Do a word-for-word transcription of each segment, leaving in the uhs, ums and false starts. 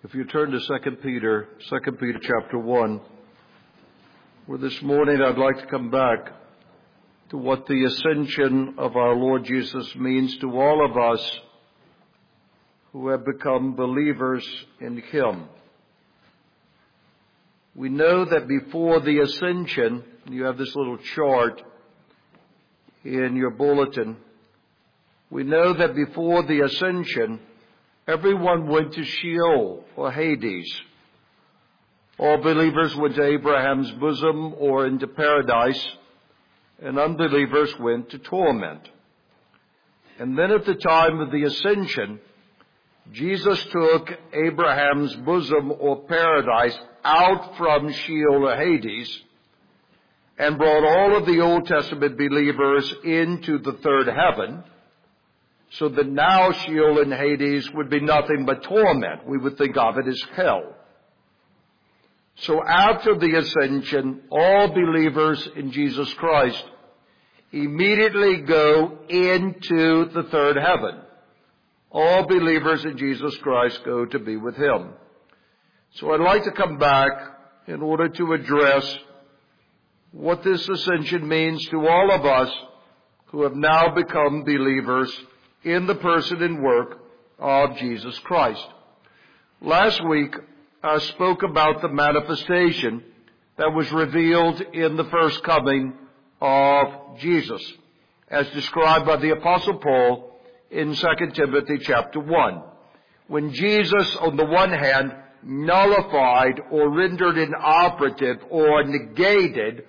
If you turn to Second Peter, Second Peter chapter one, where this morning I'd like to come back to what the ascension of our Lord Jesus means to all of us who have become believers in Him. We know that before the ascension, you have this little chart in your bulletin. We know that before the ascension, everyone went to Sheol or Hades. All believers went to Abraham's bosom or into paradise, and unbelievers went to torment. And then at the time of the ascension, Jesus took Abraham's bosom or paradise out from Sheol or Hades and brought all of the Old Testament believers into the third heaven, so that now Sheol and Hades would be nothing but torment. We would think of it as hell. So after the ascension, all believers in Jesus Christ immediately go into the third heaven. All believers in Jesus Christ go to be with Him. So I'd like to come back in order to address what this ascension means to all of us who have now become believers in the person and work of Jesus Christ. Last week, I spoke about the manifestation that was revealed in the first coming of Jesus, as described by the Apostle Paul in Second Timothy chapter one. When Jesus, on the one hand, nullified or rendered inoperative or negated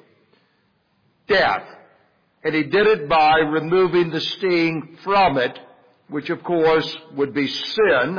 death, and He did it by removing the sting from it, which of course would be sin,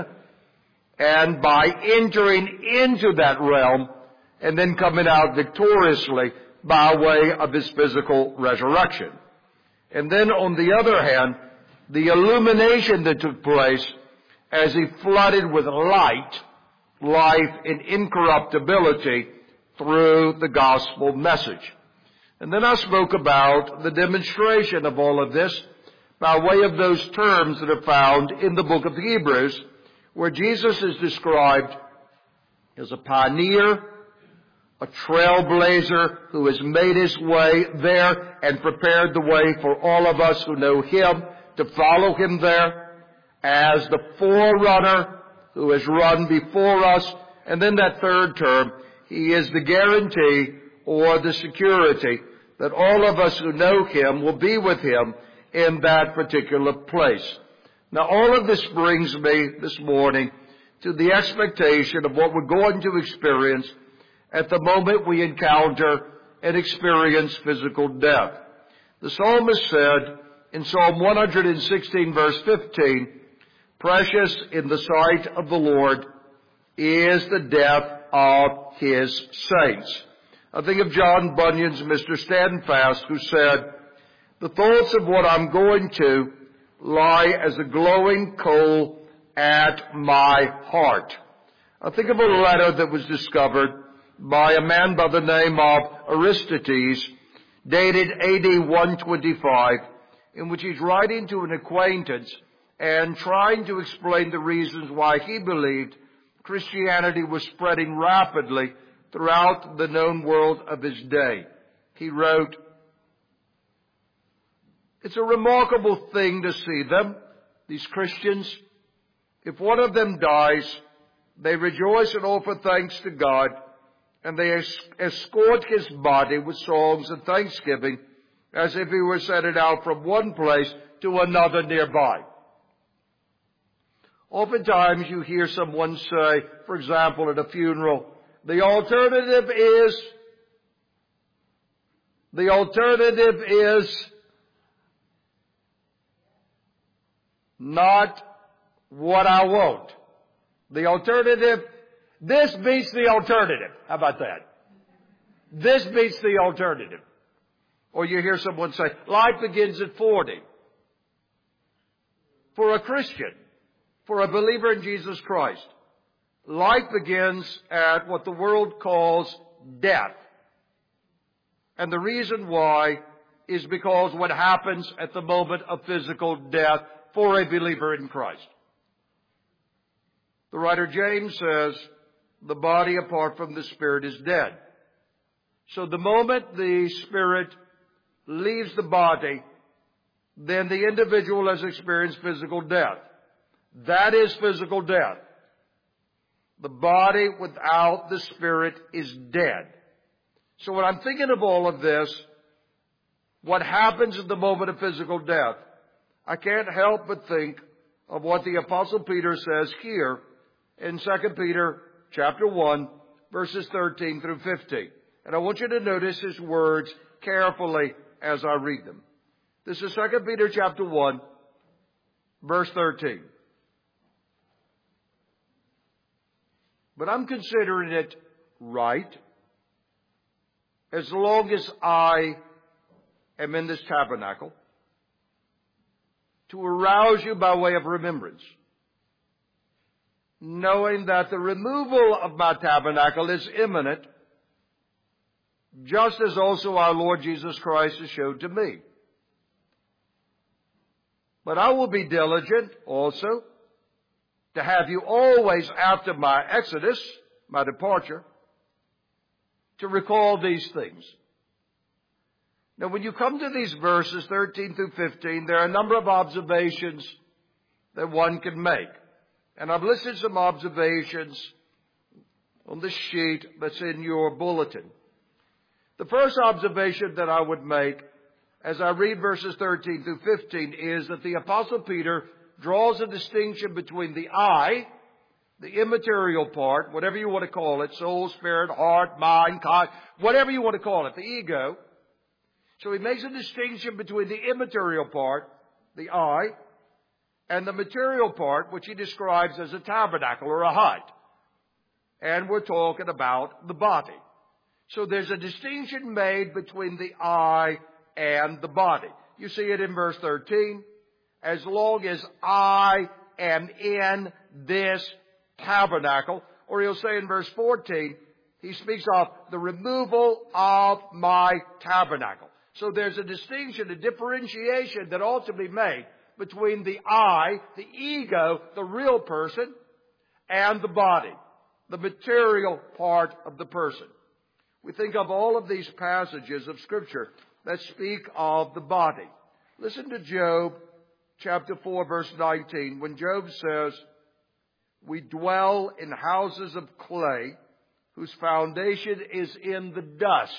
and by entering into that realm and then coming out victoriously by way of His physical resurrection. And then on the other hand, the illumination that took place as He flooded with light, life, and incorruptibility through the gospel message. And then I spoke about the demonstration of all of this by way of those terms that are found in the book of Hebrews, where Jesus is described as a pioneer, a trailblazer who has made His way there and prepared the way for all of us who know Him to follow Him there, as the forerunner who has run before us. And then that third term, He is the guarantee or the security that all of us who know Him will be with Him in that particular place. Now, all of this brings me this morning to the expectation of what we're going to experience at the moment we encounter and experience physical death. The psalmist said in Psalm one hundred sixteen, verse fifteen, "Precious in the sight of the Lord is the death of His saints." I think of John Bunyan's Mister Standfast, who said, "The thoughts of what I'm going to lie as a glowing coal at my heart." I think of a letter that was discovered by a man by the name of Aristides, dated A D one twenty-five, in which he's writing to an acquaintance and trying to explain the reasons why he believed Christianity was spreading rapidly throughout the known world of his day. He wrote, "It's a remarkable thing to see them, these Christians. If one of them dies, they rejoice and offer thanks to God, and they escort his body with songs and thanksgiving as if he were sending out from one place to another nearby." Oftentimes you hear someone say, for example, at a funeral, the alternative is, the alternative is not what I want. The alternative, this beats the alternative. How about that? This beats the alternative. Or you hear someone say, life begins at forty. For a Christian, for a believer in Jesus Christ, life begins at what the world calls death. And the reason why is because what happens at the moment of physical death for a believer in Christ. The writer James says, the body apart from the spirit is dead. So the moment the spirit leaves the body, then the individual has experienced physical death. That is physical death. The body without the spirit is dead. So when I'm thinking of all of this, what happens at the moment of physical death, I can't help but think of what the Apostle Peter says here in Second Peter chapter one, verses thirteen through fifteen. And I want you to notice his words carefully as I read them. This is Second Peter chapter one, verse thirteen. But I'm considering it right, as long as I am in this tabernacle, to arouse you by way of remembrance, knowing that the removal of my tabernacle is imminent, just as also our Lord Jesus Christ has showed to me. But I will be diligent also to have you always after my exodus, my departure, to recall these things. Now, when you come to these verses, thirteen through fifteen, there are a number of observations that one can make. And I've listed some observations on the sheet that's in your bulletin. The first observation that I would make as I read verses thirteen through fifteen is that the Apostle Peter draws a distinction between the I, the immaterial part, whatever you want to call it, soul, spirit, heart, mind, God, whatever you want to call it, the ego. So he makes a distinction between the immaterial part, the I, and the material part, which he describes as a tabernacle or a hut. And we're talking about the body. So there's a distinction made between the I and the body. You see it in verse thirteen. As long as I am in this tabernacle, or he'll say in verse fourteen, he speaks of the removal of my tabernacle. So there's a distinction, a differentiation that ought to be made between the I, the ego, the real person, and the body, the material part of the person. We think of all of these passages of Scripture that speak of the body. Listen to Job chapter four, verse nineteen, when Job says, we dwell in houses of clay, whose foundation is in the dust.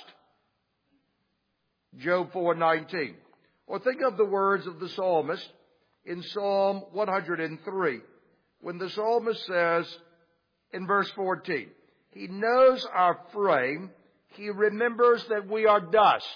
Job four nineteen. Or think of the words of the psalmist in Psalm one hundred three, when the psalmist says in verse fourteen, he knows our frame, he remembers that we are dust.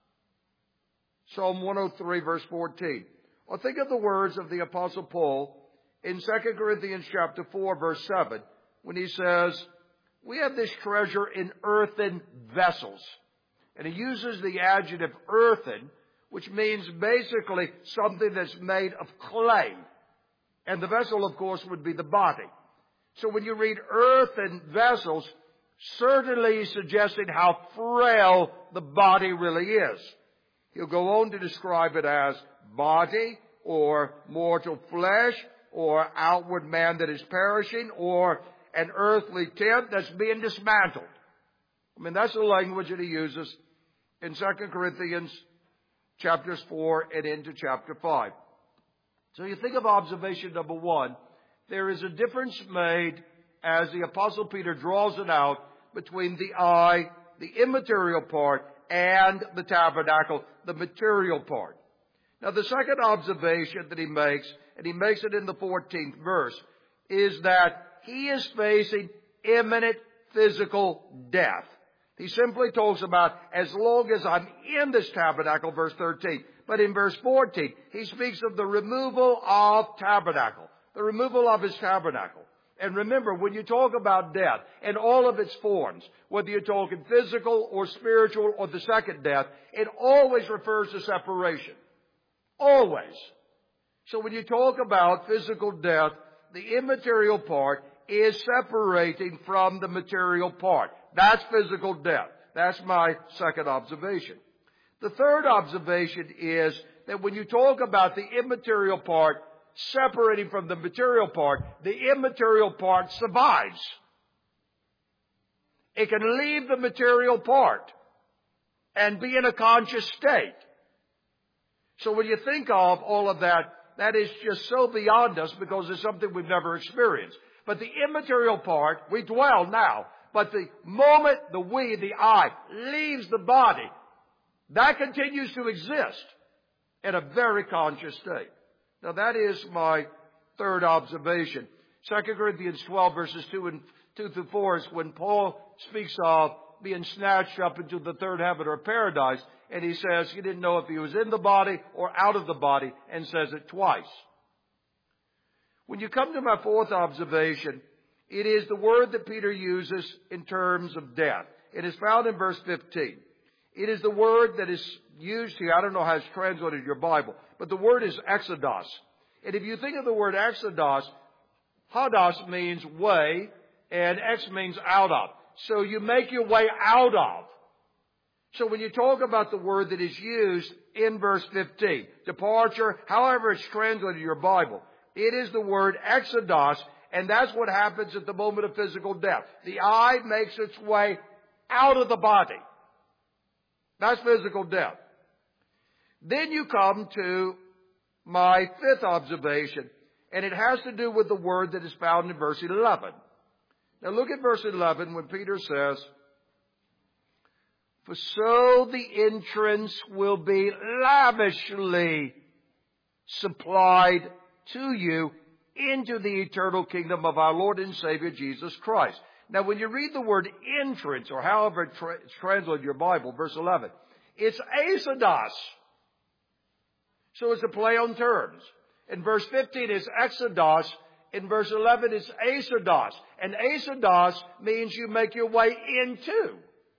Psalm one oh three, verse fourteen. Or think of the words of the Apostle Paul in Second Corinthians chapter four, verse seven, when he says, we have this treasure in earthen vessels. And he uses the adjective earthen, which means basically something that's made of clay. And the vessel, of course, would be the body. So when you read earthen vessels, certainly suggesting how frail the body really is. He'll go on to describe it as body or mortal flesh or outward man that is perishing or an earthly tent that's being dismantled. I mean, that's the language that he uses in Second Corinthians chapters four and into chapter five. So you think of observation number one, there is a difference made as the Apostle Peter draws it out between the I, the immaterial part, and the tabernacle, the material part. Now the second observation that he makes, and he makes it in the fourteenth verse, is that he is facing imminent physical death. He simply talks about as long as I'm in this tabernacle, verse thirteen. But in verse fourteen, he speaks of the removal of tabernacle, the removal of his tabernacle. And remember, when you talk about death in all of its forms, whether you're talking physical or spiritual or the second death, it always refers to separation. Always. So when you talk about physical death, the immaterial part is separating from the material part. That's physical death. That's my second observation. The third observation is that when you talk about the immaterial part separating from the material part, the immaterial part survives. It can leave the material part and be in a conscious state. So when you think of all of that, that is just so beyond us because it's something we've never experienced. But the immaterial part, we dwell now. But the moment the we, the I, leaves the body, that continues to exist in a very conscious state. Now that is my third observation. Second Corinthians twelve verses two and two through four is when Paul speaks of being snatched up into the third heaven or paradise. And he says he didn't know if he was in the body or out of the body, and says it twice. When you come to my fourth observation, it is the word that Peter uses in terms of death. It is found in verse fifteen. It is the word that is used here. I don't know how it's translated in your Bible, but the word is exodos. And if you think of the word exodos, hodos means way, and ex means out of. So you make your way out of. So when you talk about the word that is used in verse fifteen, departure, however it's translated in your Bible, it is the word exodos, and that's what happens at the moment of physical death. The I makes its way out of the body. That's physical death. Then you come to my fifth observation, and it has to do with the word that is found in verse eleven. Now look at verse eleven when Peter says, "For so the entrance will be lavishly supplied to you into the eternal kingdom of our Lord and Savior Jesus Christ." Now when you read the word entrance, or however it's tra- translated in your Bible, verse eleven, it's exodos. So it's a play on terms. In verse fifteen is exodos. In verse eleven is exodos. And exodos means you make your way into.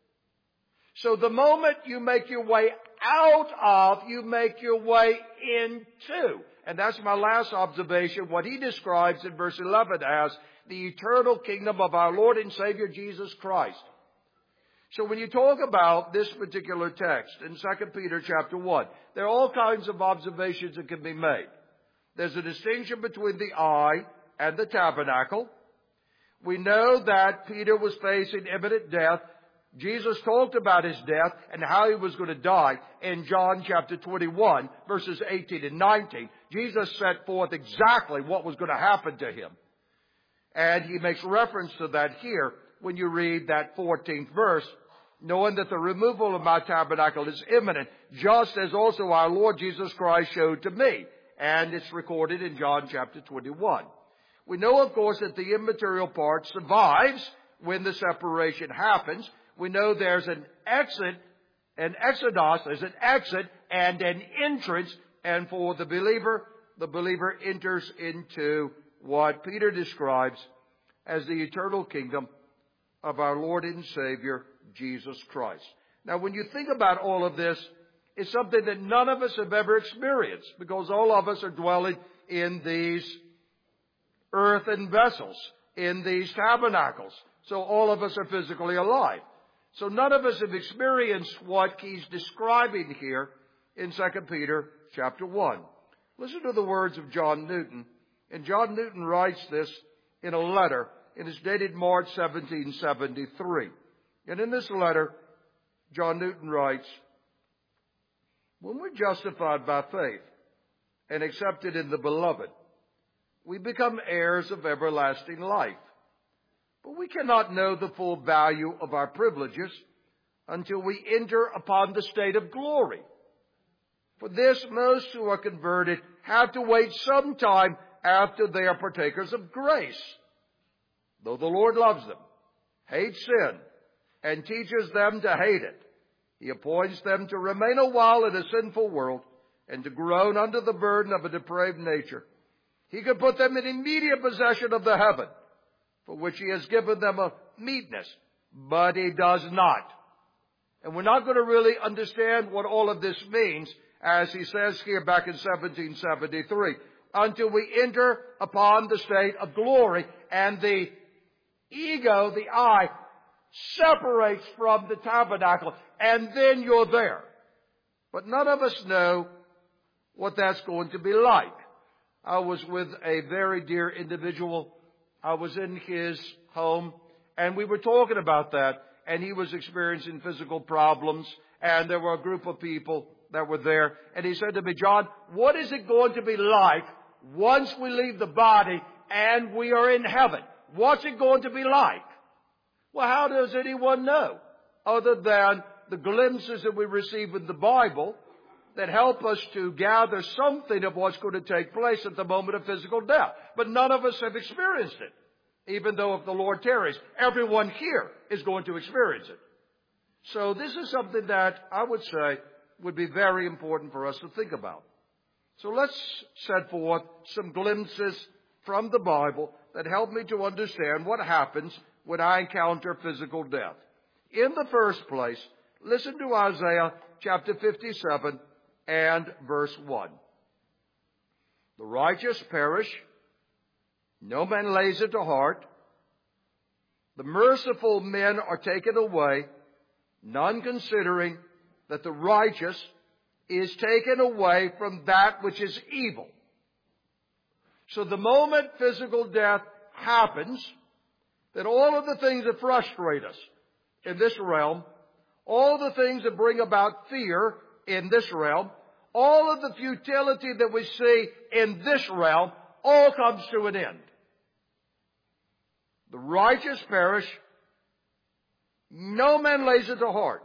So the moment you make your way out of, you make your way into. And that's my last observation, what he describes in verse eleven as the eternal kingdom of our Lord and Savior Jesus Christ. So when you talk about this particular text in Second Peter chapter one, there are all kinds of observations that can be made. There's a distinction between the I and the tabernacle. We know that Peter was facing imminent death. Jesus talked about his death and how he was going to die in John chapter twenty-one, verses eighteen and nineteen. Jesus set forth exactly what was going to happen to him. And he makes reference to that here when you read that fourteenth verse, knowing that the removal of my tabernacle is imminent, just as also our Lord Jesus Christ showed to me. And it's recorded in John chapter twenty-one. We know, of course, that the immaterial part survives when the separation happens. We know there's an exit, an exodos, there's an exit and an entrance. And for the believer, the believer enters into what Peter describes as the eternal kingdom of our Lord and Savior, Jesus Christ. Now, when you think about all of this, it's something that none of us have ever experienced, because all of us are dwelling in these earthen vessels, in these tabernacles. So all of us are physically alive. So none of us have experienced what he's describing here in Second Peter chapter one. Listen to the words of John Newton. And John Newton writes this in a letter. It is dated March seventeen seventy-three. And in this letter, John Newton writes, "When we're justified by faith and accepted in the Beloved, we become heirs of everlasting life. But we cannot know the full value of our privileges until we enter upon the state of glory. For this, most who are converted have to wait some time after they are partakers of grace. Though the Lord loves them, hates sin, and teaches them to hate it, He appoints them to remain a while in a sinful world and to groan under the burden of a depraved nature. He could put them in immediate possession of the heaven, for which He has given them a meetness, but He does not." And we're not going to really understand what all of this means, as he says here back in seventeen seventy-three, until we enter upon the state of glory and the ego, the I, separates from the tabernacle, and then you're there. But none of us know what that's going to be like. I was with a very dear individual. I was in his home, and we were talking about that, and he was experiencing physical problems, and there were a group of people that were there, and he said to me, John, what is it going to be like once we leave the body and we are in heaven? What's it going to be like? Well, how does anyone know other than the glimpses that we receive in the Bible that help us to gather something of what's going to take place at the moment of physical death? But none of us have experienced it, even though if the Lord tarries, everyone here is going to experience it. So this is something that I would say would be very important for us to think about. So let's set forth some glimpses from the Bible that help me to understand what happens when I encounter physical death. In the first place, listen to Isaiah chapter fifty-seven and verse one. The righteous perish, no man lays it to heart. The merciful men are taken away, none considering that the righteous is taken away from that which is evil. So the moment physical death happens, that all of the things that frustrate us in this realm, all the things that bring about fear in this realm, all of the futility that we see in this realm, all comes to an end. The righteous perish, no man lays it to heart.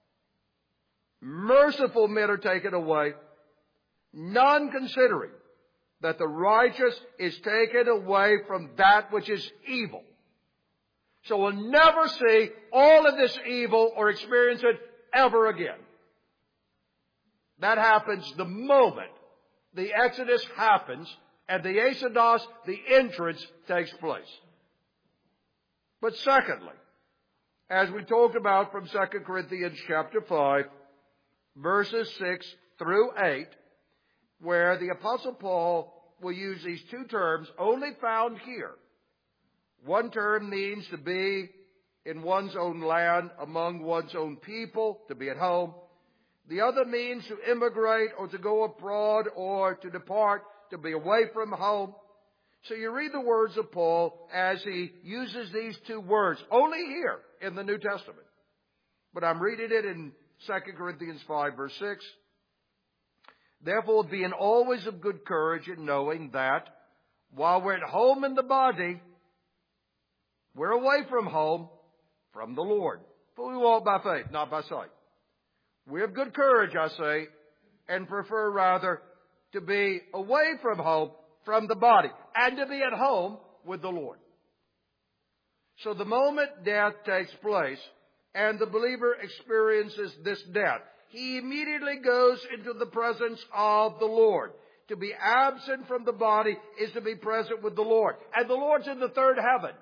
Merciful men are taken away, none considering that the righteous is taken away from that which is evil. So we'll never see all of this evil or experience it ever again. That happens the moment the Exodus happens and the Exodus, the entrance, takes place. But secondly, as we talked about from Second Corinthians chapter five, verses six through eight, where the Apostle Paul will use these two terms only found here. One term means to be in one's own land, among one's own people, to be at home. The other means to immigrate or to go abroad or to depart, to be away from home. So you read the words of Paul as he uses these two words only here in the New Testament. But I'm reading it in Second Corinthians five, verse six. Therefore, being always of good courage in knowing that while we're at home in the body, we're away from home from the Lord. For we walk by faith, not by sight. We have good courage, I say, and prefer rather to be away from home from the body and to be at home with the Lord. So the moment death takes place and the believer experiences this death, he immediately goes into the presence of the Lord. To be absent from the body is to be present with the Lord. And the Lord's in the third heaven.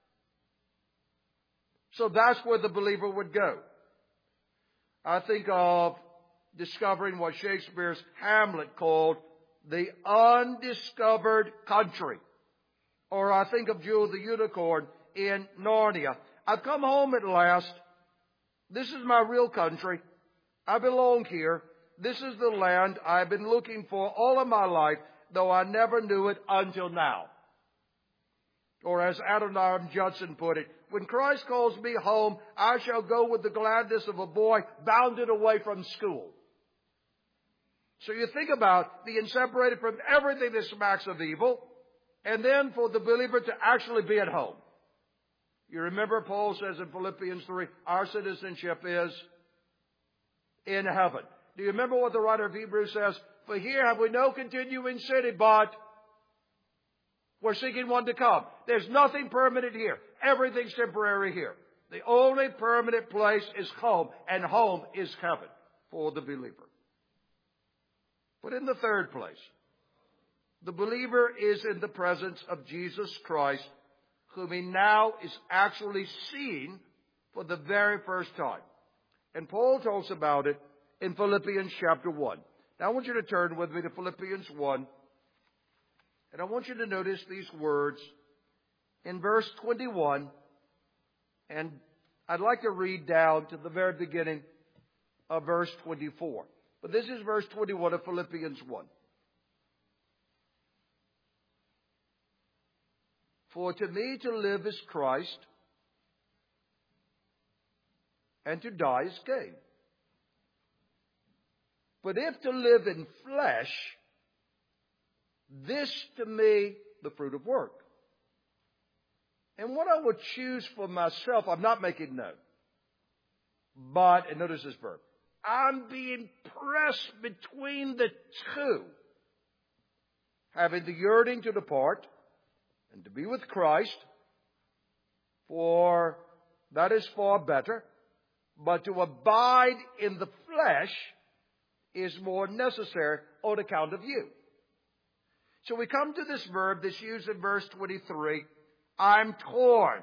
So that's where the believer would go. I think of discovering what Shakespeare's Hamlet called the undiscovered country. Or I think of Jewel the Unicorn in Narnia. I've come home at last. This is my real country. I belong here. This is the land I've been looking for all of my life, though I never knew it until now. Or as Adoniram Judson put it, when Christ calls me home, I shall go with the gladness of a boy bounded away from school. So you think about being separated from everything that smacks of evil, and then for the believer to actually be at home. You remember Paul says in Philippians three, our citizenship is in heaven. Do you remember what the writer of Hebrews says? For here have we no continuing city, but we're seeking one to come. There's nothing permanent here. Everything's temporary here. The only permanent place is home, and home is heaven for the believer. But in the third place, the believer is in the presence of Jesus Christ, whom he now is actually seeing for the very first time. And Paul talks about it in Philippians chapter one. Now I want you to turn with me to Philippians one. And I want you to notice these words in verse twenty-one. And I'd like to read down to the very beginning of verse twenty-four. But this is verse twenty-one of Philippians one. For to me to live is Christ, and to die is gain. But if to live in flesh, this to me the fruit of work. And what I would choose for myself, I'm not making note. But, and notice this verb, I'm being pressed between the two. Having the yearning to depart and to be with Christ, for that is far better. But to abide in the flesh is more necessary on account of you. So we come to this verb that's used in verse twenty-three. I'm torn.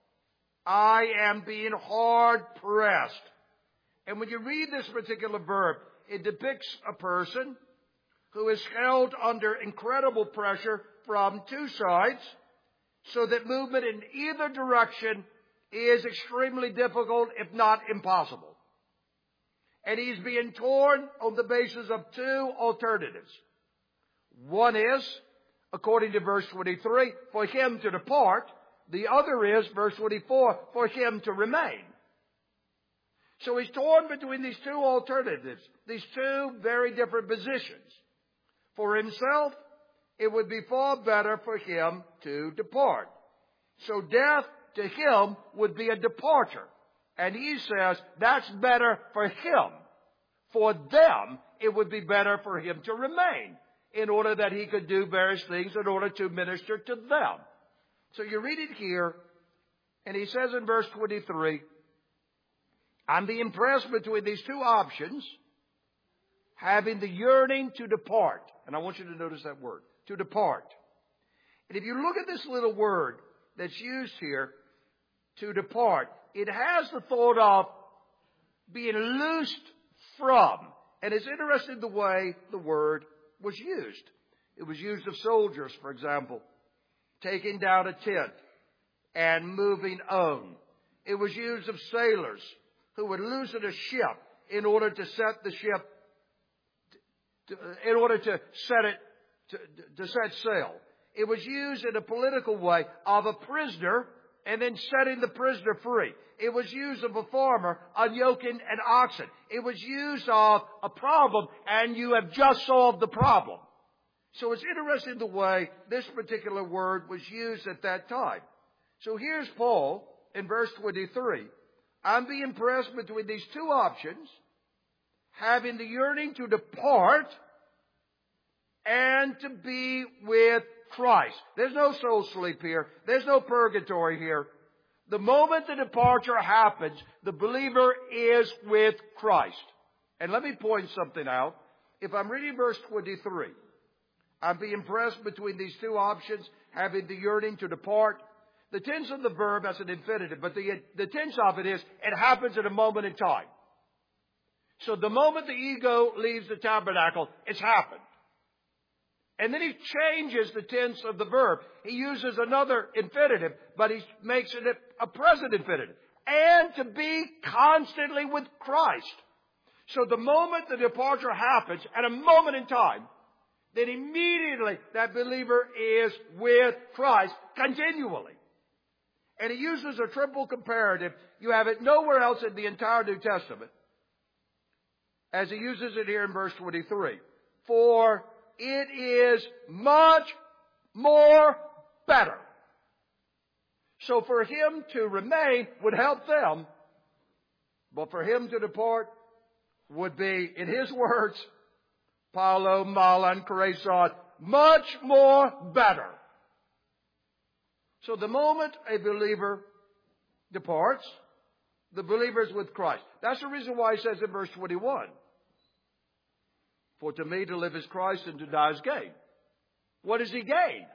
I am being hard pressed. And when you read this particular verb, it depicts a person who is held under incredible pressure from two sides, so that movement in either direction is extremely difficult, if not impossible. And he's being torn on the basis of two alternatives. One is, according to verse twenty-three, for him to depart. The other is, verse twenty-four, for him to remain. So he's torn between these two alternatives, these two very different positions. For himself, it would be far better for him to depart. So death to him would be a departure. And he says that's better for him. For them, it would be better for him to remain in order that he could do various things in order to minister to them. So you read it here, and he says in verse twenty-three, I'm being pressed between these two options, having the yearning to depart. And I want you to notice that word, to depart. And if you look at this little word that's used here, to depart, it has the thought of being loosed from. And it's interesting the way the word was used. It was used of soldiers, for example, taking down a tent and moving on. It was used of sailors who would loosen a ship in order to set the ship, to, in order to set it, to, to set sail. It was used in a political way of a prisoner and then setting the prisoner free. It was used of a farmer unyoking an oxen. It was used of a problem, and you have just solved the problem. So it's interesting the way this particular word was used at that time. So here's Paul in verse twenty-three. I'm being pressed between these two options, having the yearning to depart and to be with Christ. There's no soul sleep here. There's no purgatory here. The moment the departure happens, the believer is with Christ. And let me point something out. If I'm reading verse twenty-three, I'm being pressed between these two options, having the yearning to depart. The tense of the verb has an infinitive, but the, the tense of it is, it happens at a moment in time. So the moment the ego leaves the tabernacle, it's happened. And then he changes the tense of the verb. He uses another infinitive, but he makes it a present infinitive. And to be constantly with Christ. So the moment the departure happens, at a moment in time, then immediately that believer is with Christ continually. And he uses a triple comparative. You have it nowhere else in the entire New Testament, as he uses it here in verse twenty-three. For it is much more better. So for him to remain would help them, but for him to depart would be, in his words, Paulo, Malan, Kreson, much more better. So the moment a believer departs, the believer is with Christ. That's the reason why he says in verse twenty-one, for to me to live is Christ and to die is gain. What does he gain?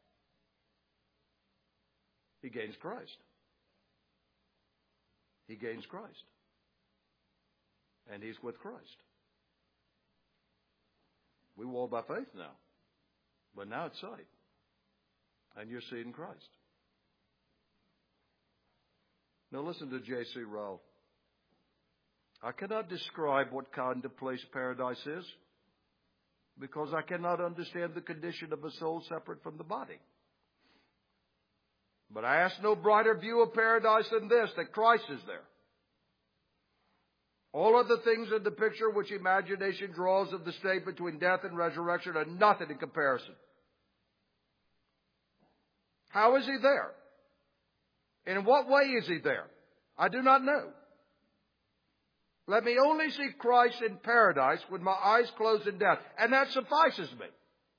He gains Christ. He gains Christ. And he's with Christ. We walk by faith now. But now it's sight. And you're seeing Christ. Now listen to J C Ryle. I cannot describe what kind of place paradise is, because I cannot understand the condition of a soul separate from the body. But I ask no brighter view of paradise than this, that Christ is there. All of the things in the picture which imagination draws of the state between death and resurrection are nothing in comparison. How is he there? And in what way is he there? I do not know. Let me only see Christ in paradise with my eyes closed in death, and that suffices me.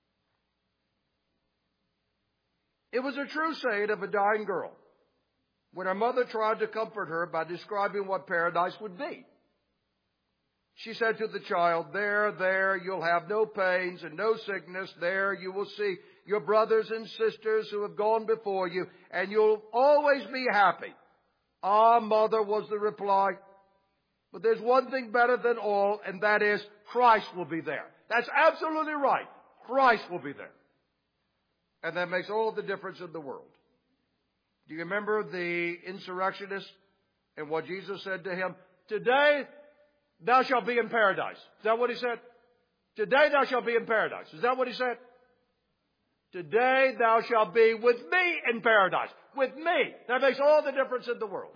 It was a true saying of a dying girl when her mother tried to comfort her by describing what paradise would be. She said to the child, there, there, you'll have no pains and no sickness. There you will see your brothers and sisters who have gone before you, and you'll always be happy. Ah, mother, was the reply. But there's one thing better than all, and that is Christ will be there. That's absolutely right. Christ will be there. And that makes all the difference in the world. Do you remember the insurrectionist and what Jesus said to him? Today thou shalt be in paradise. Is that what he said? Today thou shalt be in paradise. Is that what he said? Today thou shalt be with me in paradise. With me. That makes all the difference in the world.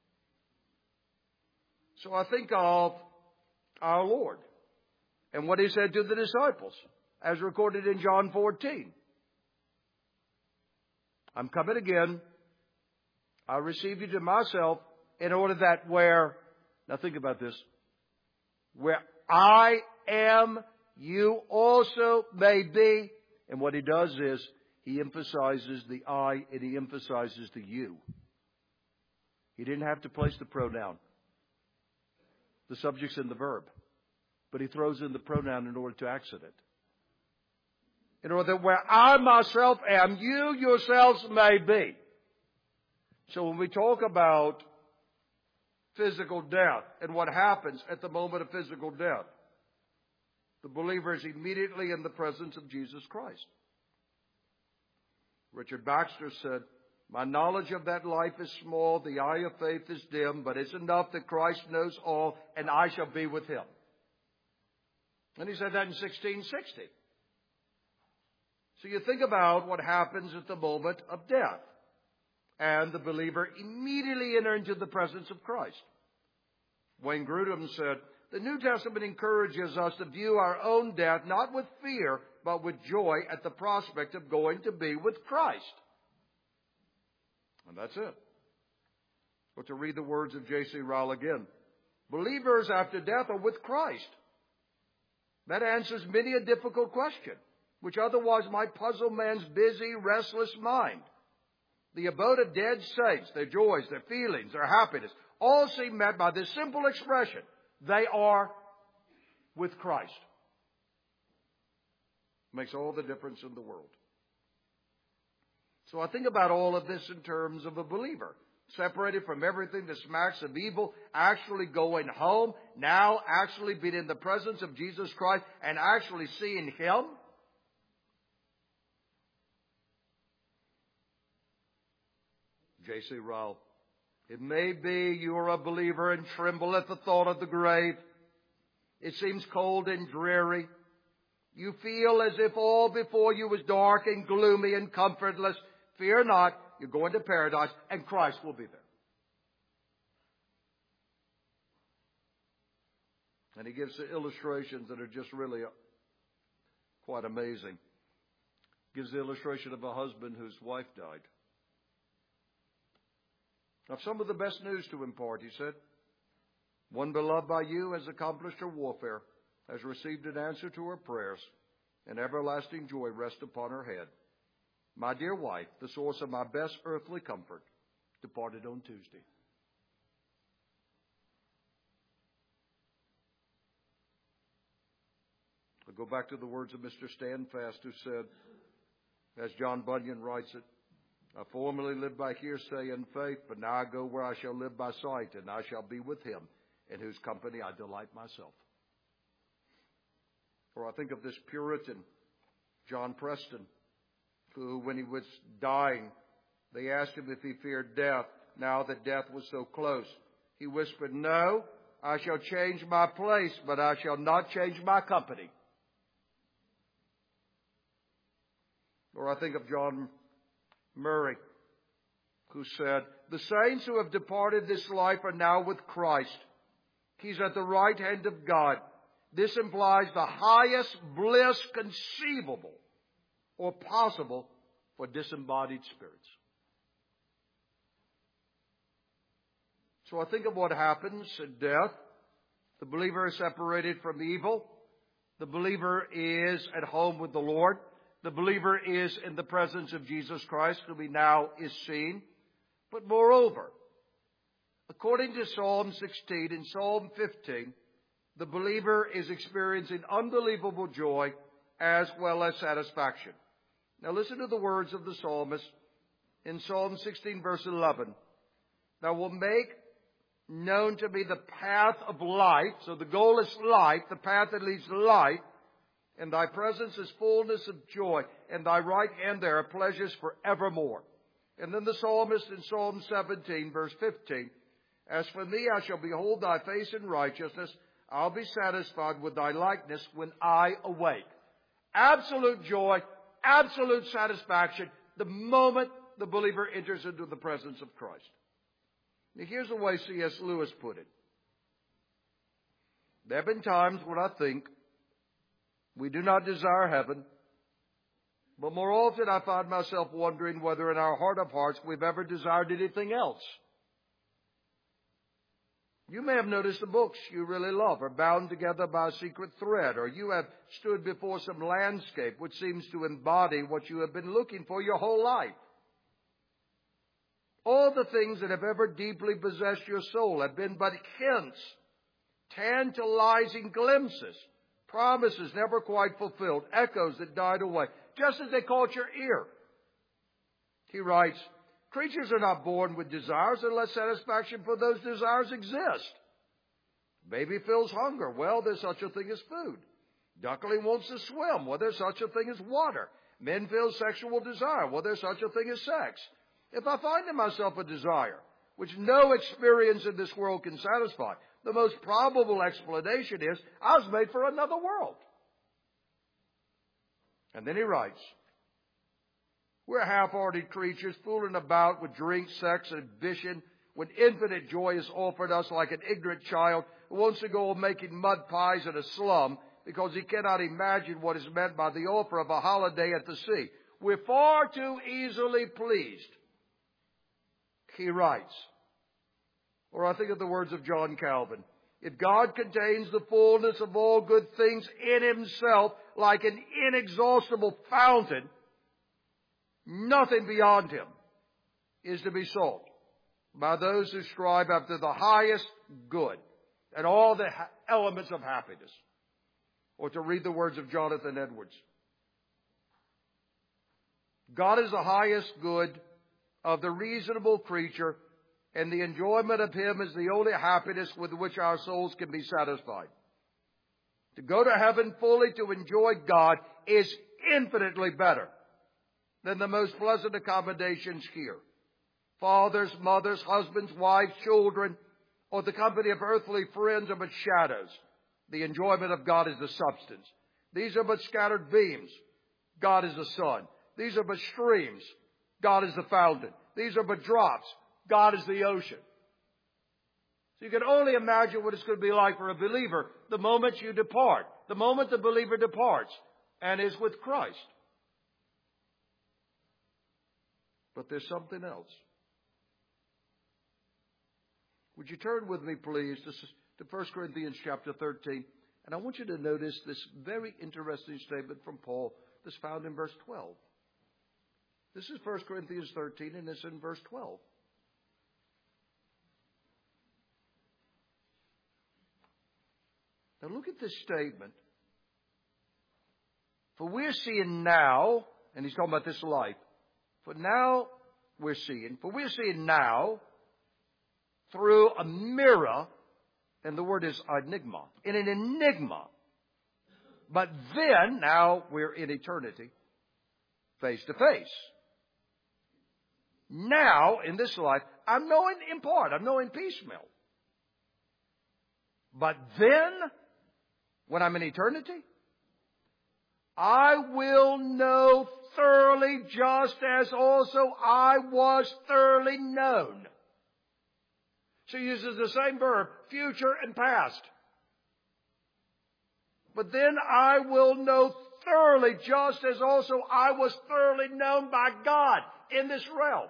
So I think of our Lord and what he said to the disciples as recorded in John fourteen. I'm coming again. I'll receive you to myself in order that where, now think about this, where I am, you also may be. And what he does is he emphasizes the I and he emphasizes the you. He didn't have to place the pronoun. The subject's in the verb. But he throws in the pronoun in order to accent it. In order that where I myself am, you yourselves may be. So when we talk about physical death and what happens at the moment of physical death, the believer is immediately in the presence of Jesus Christ. Richard Baxter said, my knowledge of that life is small, the eye of faith is dim, but it's enough that Christ knows all, and I shall be with him. And he said that in sixteen sixty. So you think about what happens at the moment of death. And the believer immediately enter into the presence of Christ. Wayne Grudem said, the New Testament encourages us to view our own death not with fear, but with joy at the prospect of going to be with Christ. And that's it. But to read the words of J C Ryle again. Believers after death are with Christ. That answers many a difficult question, which otherwise might puzzle man's busy, restless mind. The abode of dead saints, their joys, their feelings, their happiness, all seem met by this simple expression. They are with Christ. Makes all the difference in the world. So I think about all of this in terms of a believer. Separated from everything that smacks of evil, actually going home, now actually being in the presence of Jesus Christ and actually seeing him. J C Ryle. It may be you are a believer and tremble at the thought of the grave. It seems cold and dreary. You feel as if all before you was dark and gloomy and comfortless. Fear not, you're going to paradise and Christ will be there. And he gives the illustrations that are just really quite amazing. Gives the illustration of a husband whose wife died. Now, some of the best news to impart, he said. One beloved by you has accomplished her warfare, has received an answer to her prayers, and everlasting joy rests upon her head. My dear wife, the source of my best earthly comfort, departed on Tuesday. I'll go back to the words of Mister Standfast, who said, as John Bunyan writes it, I formerly lived by hearsay and faith, but now I go where I shall live by sight, and I shall be with him, in whose company I delight myself. Or I think of this Puritan, John Preston, who, when he was dying, they asked him if he feared death, now that death was so close. He whispered, no, I shall change my place, but I shall not change my company. Or I think of John Murray, who said, "The saints who have departed this life are now with Christ. He's at the right hand of God. This implies the highest bliss conceivable or possible for disembodied spirits." So I think of what happens at death. The believer is separated from evil. The believer is at home with the Lord. The believer is in the presence of Jesus Christ, whom he now is seen. But moreover, according to Psalm sixteen and Psalm fifteen, the believer is experiencing unbelievable joy as well as satisfaction. Now listen to the words of the psalmist in Psalm sixteen, verse eleven. "Thou wilt make known to me the path of life." So the goal is life, the path that leads to life. "In thy presence is fullness of joy, and thy right hand there are pleasures forevermore." And then the psalmist in Psalm seventeen, verse fifteen, "As for me, I shall behold thy face in righteousness. I'll be satisfied with thy likeness when I awake." Absolute joy, absolute satisfaction the moment the believer enters into the presence of Christ. Now, here's the way C S Lewis put it. "There have been times when I think we do not desire heaven, but more often I find myself wondering whether in our heart of hearts we've ever desired anything else. You may have noticed the books you really love are bound together by a secret thread, or you have stood before some landscape which seems to embody what you have been looking for your whole life. All the things that have ever deeply possessed your soul have been but hints, tantalizing glimpses, promises never quite fulfilled, echoes that died away, just as they caught your ear." He writes, "Creatures are not born with desires unless satisfaction for those desires exist. Baby feels hunger. Well, there's such a thing as food. Duckling wants to swim. Well, there's such a thing as water. Men feel sexual desire. Well, there's such a thing as sex. If I find in myself a desire which no experience in this world can satisfy, the most probable explanation is I was made for another world." And then he writes, "We're half-hearted creatures fooling about with drink, sex, and ambition when infinite joy is offered us like an ignorant child who wants to go on making mud pies in a slum because he cannot imagine what is meant by the offer of a holiday at the sea. We're far too easily pleased." He writes, or I think of the words of John Calvin, "If God contains the fullness of all good things in himself like an inexhaustible fountain, nothing beyond him is to be sought by those who strive after the highest good and all the ha- elements of happiness." Or to read the words of Jonathan Edwards, "God is the highest good of the reasonable creature, and the enjoyment of him is the only happiness with which our souls can be satisfied. To go to heaven fully to enjoy God is infinitely better than the most pleasant accommodations here. Fathers, mothers, husbands, wives, children, or the company of earthly friends are but shadows. The enjoyment of God is the substance. These are but scattered beams. God is the sun. These are but streams. God is the fountain. These are but drops. God is the ocean." So you can only imagine what it's going to be like for a believer the moment you depart, the moment the believer departs and is with Christ. But there's something else. Would you turn with me, please, to First Corinthians chapter thirteen? And I want you to notice this very interesting statement from Paul that's found in verse twelve. This is First Corinthians thirteen, and it's in verse twelve. Now look at this statement. "For we're seeing now," and he's talking about this life, "for now we're seeing, for we're seeing now through a mirror," and the word is enigma, in an enigma. "But then," now we're in eternity, "face to face. Now, in this life, I'm knowing in part, I'm knowing piecemeal. But then, when I'm in eternity, I will know thoroughly, just as also I was thoroughly known. She uses the same verb, future and past. But then I will know thoroughly, just as also I was thoroughly known by God in this realm.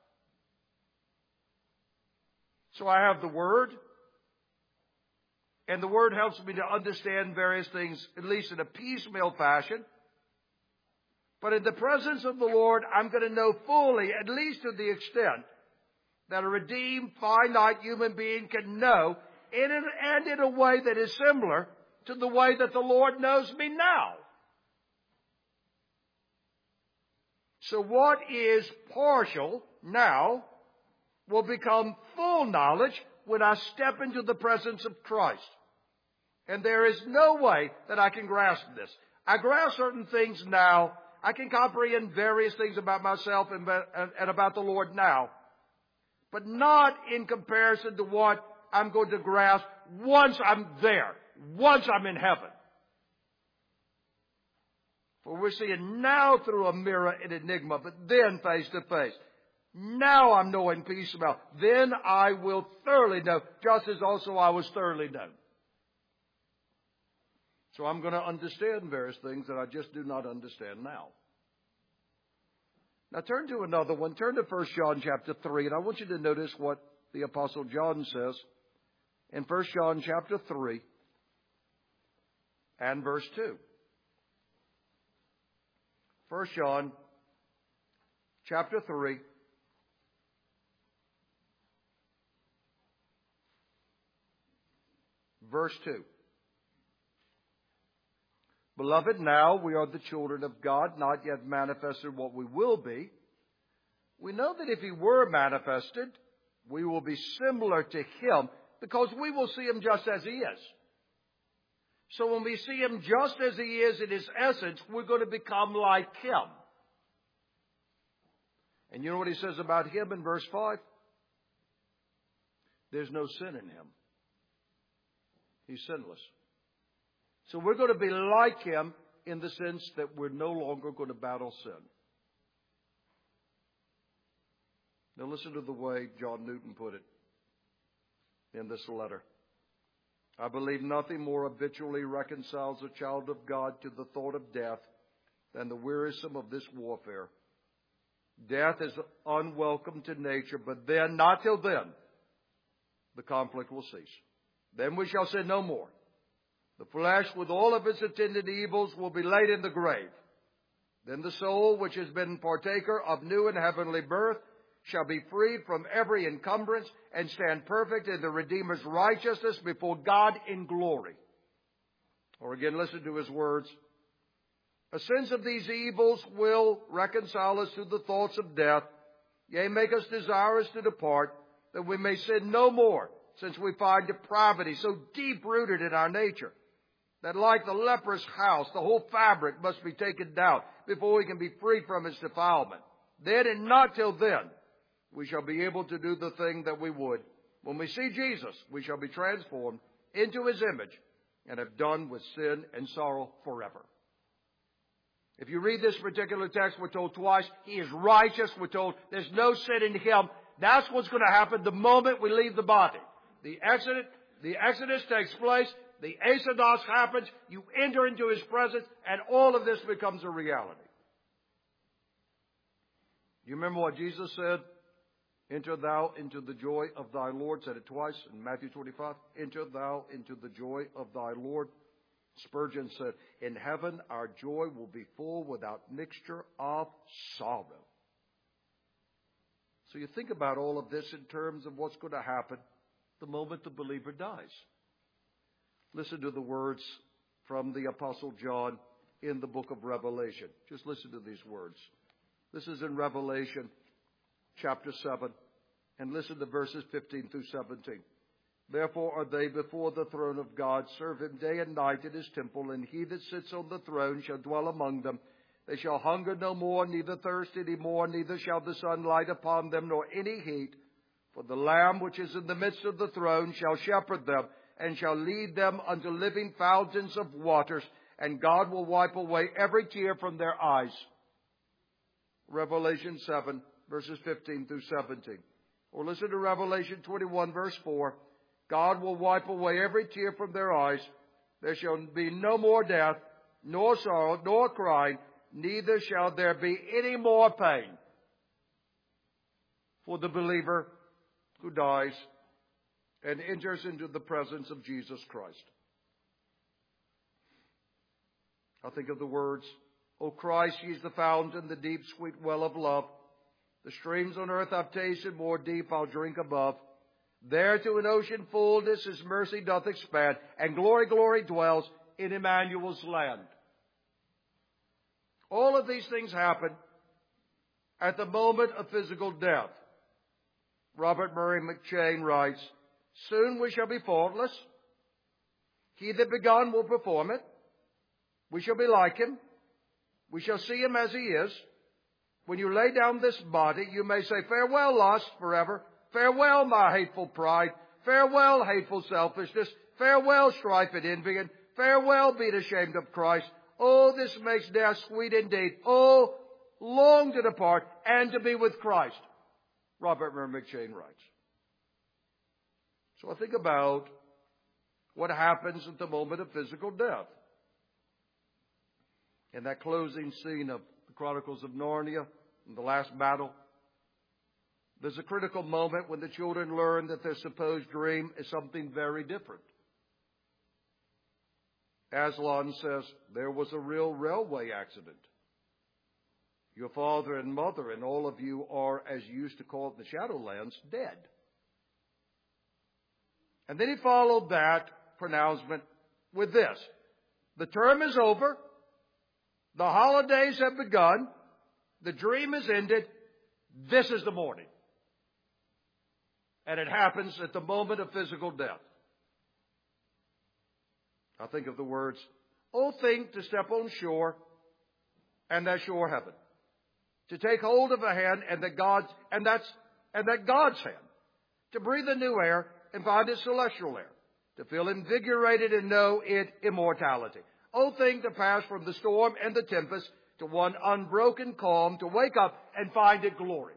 So I have the Word, and the Word helps me to understand various things, at least in a piecemeal fashion. But in the presence of the Lord, I'm going to know fully, at least to the extent that a redeemed, finite human being can know, in an, and in a way that is similar to the way that the Lord knows me now. So what is partial now will become full knowledge when I step into the presence of Christ. And there is no way that I can grasp this. I grasp certain things now. I can comprehend various things about myself and, and about the Lord now, but not in comparison to what I'm going to grasp once I'm there, once I'm in heaven. For we're seeing now through a mirror an enigma, but then face to face. Now I'm knowing piecemeal. Then I will thoroughly know, just as also I was thoroughly known. So I'm going to understand various things that I just do not understand now. Now turn to another one. Turn to First John chapter three, and I want you to notice what the Apostle John says in First John chapter three and verse two. First John chapter three, verse two. Beloved, now we are the children of God, not yet manifested what we will be. We know that if he were manifested, we will be similar to him, because we will see him just as he is. So when we see him just as he is in his essence, we're going to become like him. And you know what he says about him in verse five? There's no sin in him. He's sinless. So we're going to be like him in the sense that we're no longer going to battle sin. Now listen to the way John Newton put it in this letter. I believe nothing more habitually reconciles a child of God to the thought of death than the wearisome of this warfare. Death is unwelcome to nature, but then, not till then, the conflict will cease. Then we shall sin no more. The flesh, with all of its attendant evils, will be laid in the grave. Then the soul, which has been partaker of new and heavenly birth, shall be freed from every encumbrance and stand perfect in the Redeemer's righteousness before God in glory. Or again, listen to his words. A sense of these evils will reconcile us to the thoughts of death, yea, make us desirous to depart, that we may sin no more, since we find depravity so deep-rooted in our nature, that like the leprous house, the whole fabric must be taken down before we can be free from its defilement. Then and not till then, we shall be able to do the thing that we would. When we see Jesus, we shall be transformed into his image and have done with sin and sorrow forever. If you read this particular text, we're told twice, he is righteous. We're told there's no sin in him. That's what's going to happen the moment we leave the body. The exodus, the exodus takes place. The exodus happens. You enter into his presence, and all of this becomes a reality. You remember what Jesus said? Enter thou into the joy of thy Lord. Said it twice in Matthew twenty-five. Enter thou into the joy of thy Lord. Spurgeon said, in heaven our joy will be full without mixture of sorrow. So you think about all of this in terms of what's going to happen the moment the believer dies. Listen to the words from the Apostle John in the book of Revelation. Just listen to these words. This is in Revelation chapter seven, and listen to verses fifteen through seventeen. Therefore are they before the throne of God, serve him day and night in his temple, and he that sits on the throne shall dwell among them. They shall hunger no more, neither thirst any more, neither shall the sun light upon them, nor any heat. For the Lamb which is in the midst of the throne shall shepherd them, and shall lead them unto living fountains of waters, and God will wipe away every tear from their eyes. Revelation seven, verses fifteen through seventeen. Or listen to Revelation twenty-one, verse four. God will wipe away every tear from their eyes. There shall be no more death, nor sorrow, nor crying, neither shall there be any more pain for the believer who dies and enters into the presence of Jesus Christ. I think of the words, O Christ, ye is the fountain, the deep, sweet well of love. The streams on earth I've tasted, more deep I'll drink above. There to an ocean fullness His mercy doth expand, and glory, glory dwells in Emmanuel's land. All of these things happen at the moment of physical death. Robert Murray McCheyne writes, soon we shall be faultless. He that begun will perform it. We shall be like Him. We shall see Him as He is. When you lay down this body, you may say, farewell, lust, forever. Farewell, my hateful pride. Farewell, hateful selfishness. Farewell, strife and envy. And farewell, being ashamed of Christ. Oh, this makes death sweet indeed. Oh, long to depart and to be with Christ. Robert Murray McCheyne writes. So I think about what happens at the moment of physical death. In that closing scene of the Chronicles of Narnia, in the last battle, there's a critical moment when the children learn that their supposed dream is something very different. Aslan says, there was a real railway accident. Your father and mother and all of you are, as you used to call it in the Shadowlands, dead. And then he followed that pronouncement with this. The term is over. The holidays have begun. The dream is ended. This is the morning. And it happens at the moment of physical death. I think of the words, oh, think to step on shore and that shore heaven. To take hold of a hand and that God's, and that's, and that God's hand. To breathe a new air and find it celestial air. To feel invigorated and know it immortality. Oh, think to pass from the storm and the tempest to one unbroken calm, to wake up and find it glory.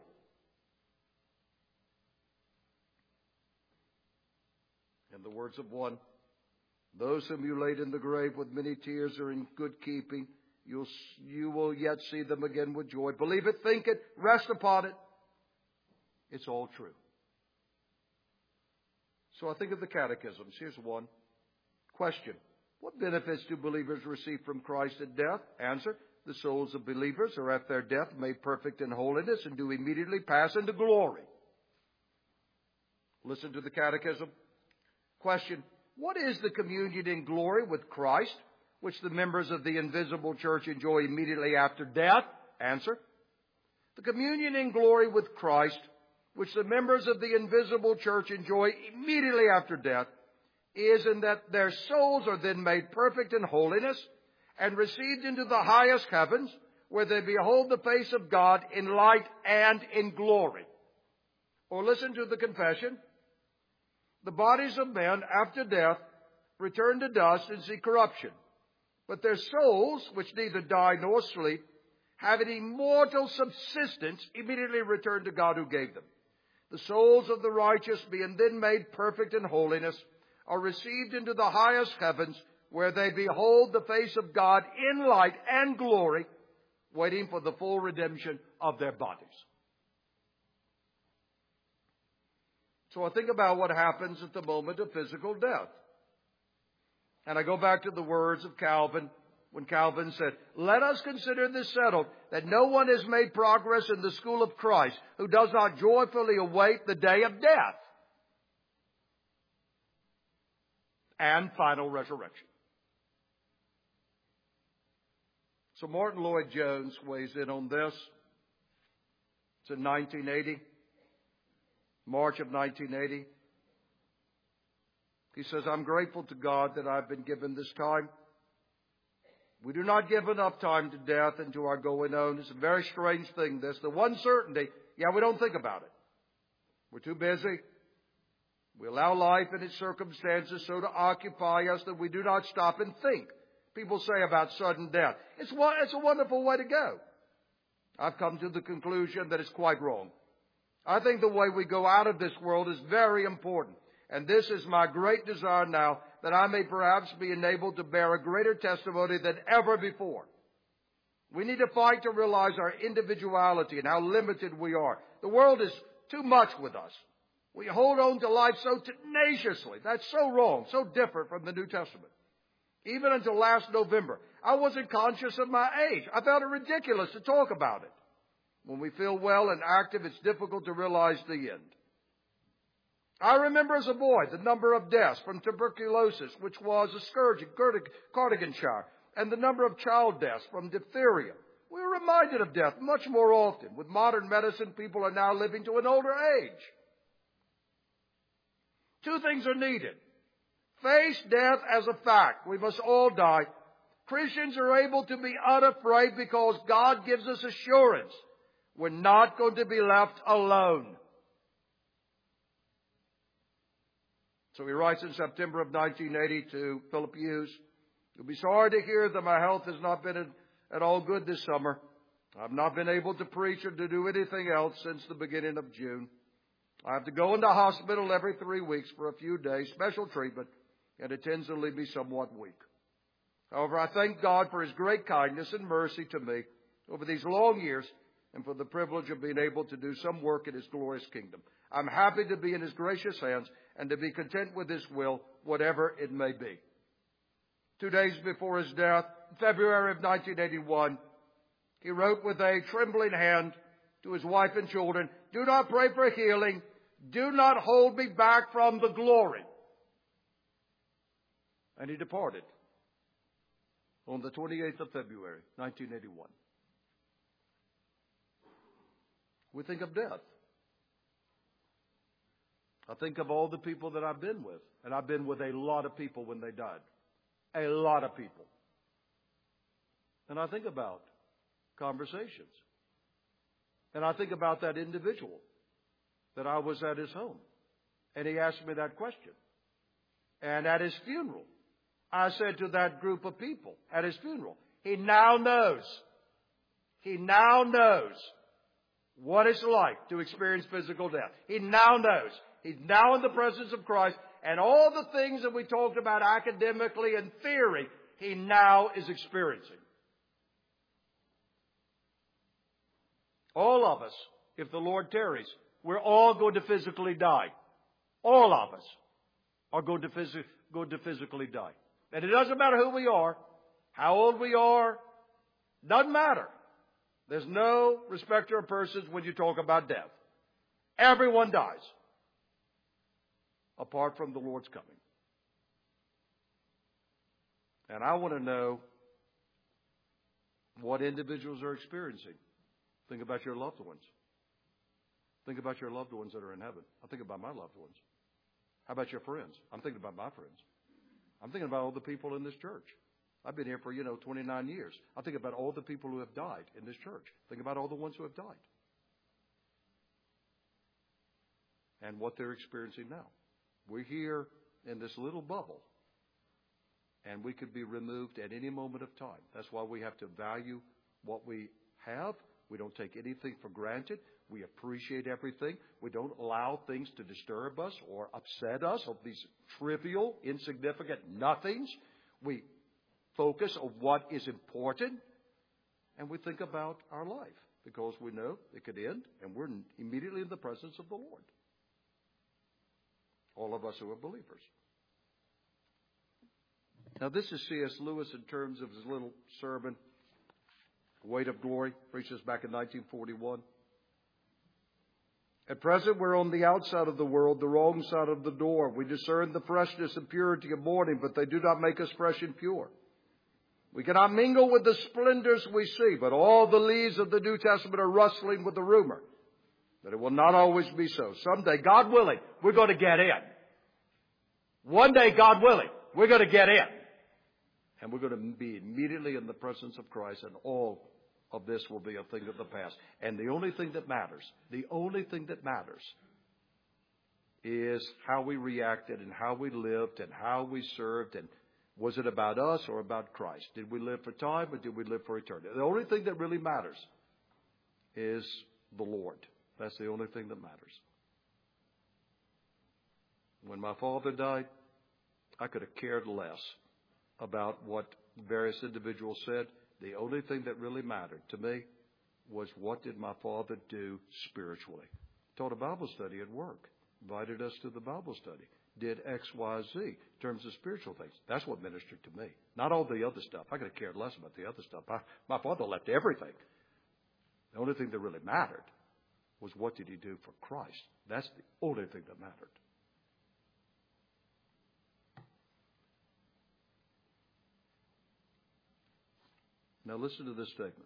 In the words of one, those whom you laid in the grave with many tears are in good keeping. You'll, you will yet see them again with joy. Believe it, think it, rest upon it. It's all true. So I think of the catechisms. Here's one. Question. What benefits do believers receive from Christ at death? Answer. The souls of believers are at their death made perfect in holiness and do immediately pass into glory. Listen to the catechism. Question. What is the communion in glory with Christ, which the members of the invisible church enjoy immediately after death? Answer. The communion in glory with Christ, which the members of the invisible church enjoy immediately after death, is in that their souls are then made perfect in holiness and received into the highest heavens, where they behold the face of God in light and in glory. Or listen to the confession. The bodies of men after death return to dust and see corruption. But their souls, which neither die nor sleep, have an immortal subsistence, immediately return to God who gave them. The souls of the righteous, being then made perfect in holiness, are received into the highest heavens, where they behold the face of God in light and glory, waiting for the full redemption of their bodies. So I think about what happens at the moment of physical death. And I go back to the words of Calvin, when Calvin said, let us consider this settled, that no one has made progress in the school of Christ who does not joyfully await the day of death and final resurrection. So Martin Lloyd-Jones weighs in on this. It's in nineteen eighty, March of nineteen eighty. He says, I'm grateful to God that I've been given this time. We do not give enough time to death and to our going on. It's a very strange thing, this. The one certainty, yeah, we don't think about it. We're too busy. We allow life and its circumstances so to occupy us that we do not stop and think. People say about sudden death. It's, it's a wonderful way to go. I've come to the conclusion that it's quite wrong. I think the way we go out of this world is very important. And this is my great desire now, that I may perhaps be enabled to bear a greater testimony than ever before. We need to fight to realize our individuality and how limited we are. The world is too much with us. We hold on to life so tenaciously. That's so wrong, so different from the New Testament. Even until last November, I wasn't conscious of my age. I found it ridiculous to talk about it. When we feel well and active, it's difficult to realize the end. I remember as a boy the number of deaths from tuberculosis, which was a scourge in Cardiganshire, and the number of child deaths from diphtheria. We are reminded of death much more often. With modern medicine, people are now living to an older age. Two things are needed. Face death as a fact. We must all die. Christians are able to be unafraid because God gives us assurance. We're not going to be left alone. So he writes in September of nineteen eighty to Philip Hughes, "You'll be sorry to hear that my health has not been at all good this summer. I've not been able to preach or to do anything else since the beginning of June. I have to go into hospital every three weeks for a few days, special treatment, and it tends to leave me somewhat weak. However, I thank God for His great kindness and mercy to me over these long years and for the privilege of being able to do some work in His glorious kingdom. I'm happy to be in His gracious hands and to be content with His will, whatever it may be." Two days before his death, February of nineteen eighty-one, he wrote with a trembling hand to his wife and children, "Do not pray for healing. Do not hold me back from the glory." And he departed on the twenty-eighth of February, nineteen eighty-one. We think of death. I think of all the people that I've been with. And I've been with a lot of people when they died. A lot of people. And I think about conversations. And I think about that individual that I was at his home. And he asked me that question. And at his funeral, I said to that group of people at his funeral, he now knows. He now knows what it's like to experience physical death. He now knows. He's now in the presence of Christ. And all the things that we talked about academically and theory, he now is experiencing. All of us, if the Lord tarries, we're all going to physically die. All of us are going to, phys- going to physically die. And it doesn't matter who we are, how old we are, doesn't matter. There's no respecter of persons when you talk about death. Everyone dies, apart from the Lord's coming. And I want to know what individuals are experiencing. Think about your loved ones. Think about your loved ones that are in heaven. I think about my loved ones. How about your friends? I'm thinking about my friends. I'm thinking about all the people in this church. I've been here for, you know, twenty-nine years. I think about all the people who have died in this church. Think about all the ones who have died. And what they're experiencing now. We're here in this little bubble. And we could be removed at any moment of time. That's why we have to value what we have. We don't take anything for granted. We appreciate everything. We don't allow things to disturb us or upset us of these trivial, insignificant nothings. We focus on what is important, and we think about our life because we know it could end, and we're immediately in the presence of the Lord. All of us who are believers. Now, this is C S Lewis in terms of his little sermon, Weight of Glory, preaches back in nineteen forty-one. At present, we're on the outside of the world, the wrong side of the door. We discern the freshness and purity of morning, but they do not make us fresh and pure. We cannot mingle with the splendors we see, but all the leaves of the New Testament are rustling with the rumor that it will not always be so. Someday, God willing, we're going to get in. One day, God willing, we're going to get in. And we're going to be immediately in the presence of Christ, and all of this will be a thing of the past. And the only thing that matters, the only thing that matters is how we reacted and how we lived and how we served. And was it about us or about Christ? Did we live for time or did we live for eternity? The only thing that really matters is the Lord. That's the only thing that matters. When my father died, I could have cared less about what various individuals said. The only thing that really mattered to me was, what did my father do spiritually? Taught a Bible study at work. Invited us to the Bible study. Did X, Y, Z in terms of spiritual things. That's what ministered to me. Not all the other stuff. I could have cared less about the other stuff. I, my father left everything. The only thing that really mattered was, what did he do for Christ? That's the only thing that mattered. Now listen to this statement.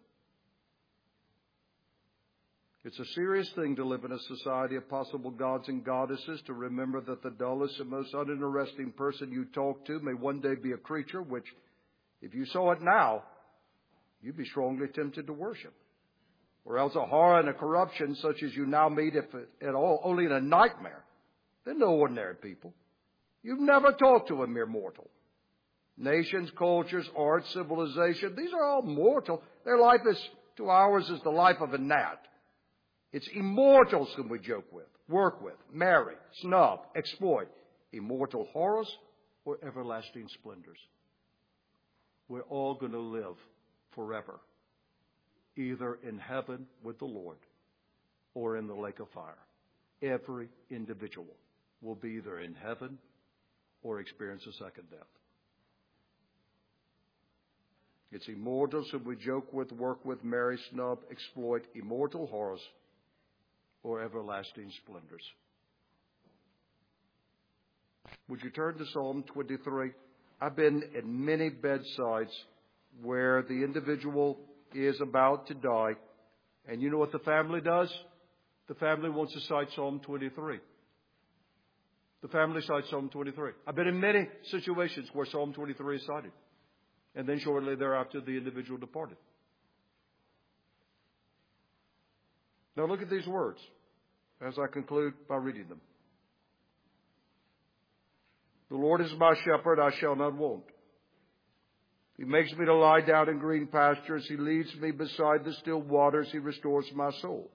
It's a serious thing to live in a society of possible gods and goddesses, to remember that the dullest and most uninteresting person you talk to may one day be a creature which, if you saw it now, you'd be strongly tempted to worship. Or else a horror and a corruption such as you now meet, if at all, only in a nightmare. They're no ordinary people. You've never talked to a mere mortal. Nations, cultures, art, civilization, these are all mortal. Their life is, to ours, is the life of a gnat. It's immortals whom we joke with, work with, marry, snub, exploit. Immortal horrors or everlasting splendors. We're all going to live forever, either in heaven with the Lord or in the lake of fire. Every individual will be either in heaven or experience a second death. It's immortals whom we joke with, work with, marry, snub, exploit, immortal horrors, or everlasting splendors. Would you turn to Psalm twenty-three? I've been at many bedsides where the individual is about to die, and you know what the family does? The family wants to cite Psalm twenty-three. The family cites Psalm twenty-three. I've been in many situations where Psalm twenty-three is cited. And then shortly thereafter, the individual departed. Now look at these words as I conclude by reading them. The Lord is my shepherd, I shall not want. He makes me to lie down in green pastures. He leads me beside the still waters. He restores my soul.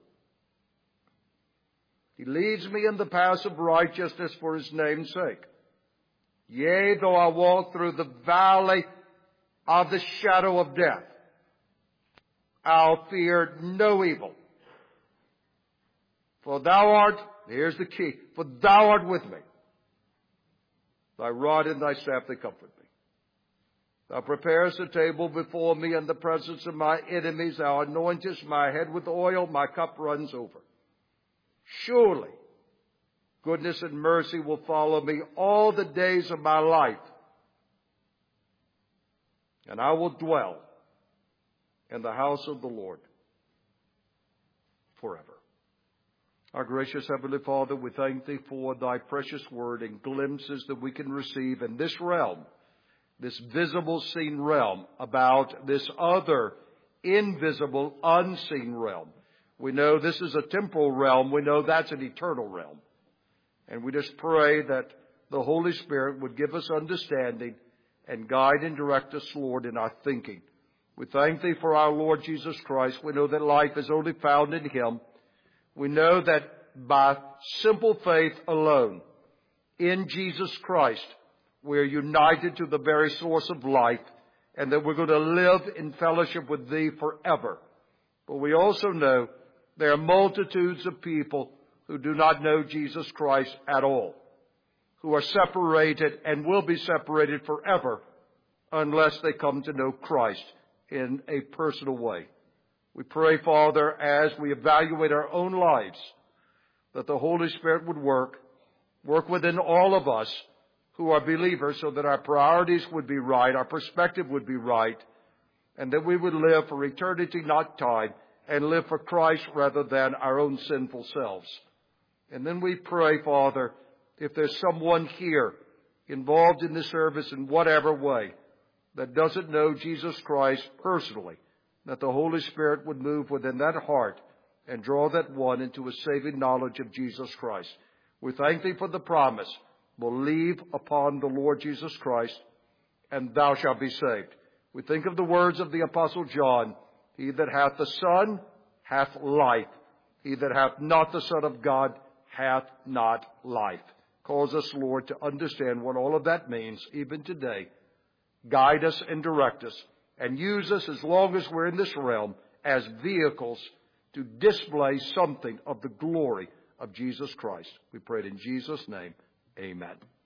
He leads me in the paths of righteousness for his name's sake. Yea, though I walk through the valley of the shadow of death, I'll fear no evil. For thou art, here's the key, for thou art with me. Thy rod and thy staff, they comfort me. Thou preparest a table before me in the presence of my enemies. Thou anointest my head with oil, my cup runs over. Surely goodness and mercy will follow me all the days of my life, and I will dwell in the house of the Lord forever. Our gracious Heavenly Father, we thank Thee for Thy precious word and glimpses that we can receive in this realm, this visible seen realm, about this other invisible unseen realm. We know this is a temporal realm. We know that's an eternal realm. And we just pray that the Holy Spirit would give us understanding and guide and direct us, Lord, in our thinking. We thank Thee for our Lord Jesus Christ. We know that life is only found in Him. We know that by simple faith alone, in Jesus Christ, we're united to the very source of life, and that we're going to live in fellowship with Thee forever. But we also know there are multitudes of people who do not know Jesus Christ at all, who are separated and will be separated forever unless they come to know Christ in a personal way. We pray, Father, as we evaluate our own lives, that the Holy Spirit would work, work within all of us who are believers, so that our priorities would be right, our perspective would be right, and that we would live for eternity, not time, and live for Christ rather than our own sinful selves. And then we pray, Father, if there's someone here involved in this service in whatever way that doesn't know Jesus Christ personally, that the Holy Spirit would move within that heart and draw that one into a saving knowledge of Jesus Christ. We thank Thee for the promise. Believe upon the Lord Jesus Christ, and thou shalt be saved. We think of the words of the Apostle John, He that hath the Son hath life. He that hath not the Son of God hath not life. Cause us, Lord, to understand what all of that means, even today. Guide us and direct us, and use us as long as we're in this realm as vehicles to display something of the glory of Jesus Christ. We pray it in Jesus' name. Amen.